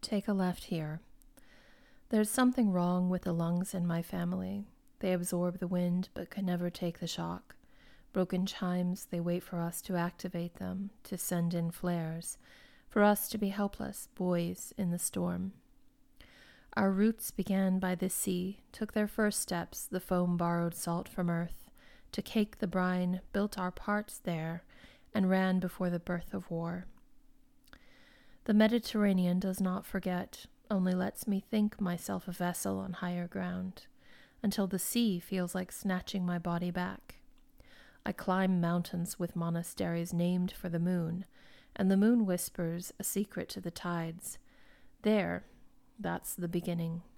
Take a left here. There's something wrong with the lungs in my family. They absorb the wind but can never take the shock. Broken chimes, they wait for us to activate them, to send in flares, for us to be helpless boys in the storm. Our roots began by the sea, took their first steps, the foam borrowed salt from earth, to cake the brine, built our parts there, and ran before the birth of war. The Mediterranean does not forget, only lets me think myself a vessel on higher ground, until the sea feels like snatching my body back. I climb mountains with monasteries named for the moon, and the moon whispers a secret to the tides. There, that's the beginning.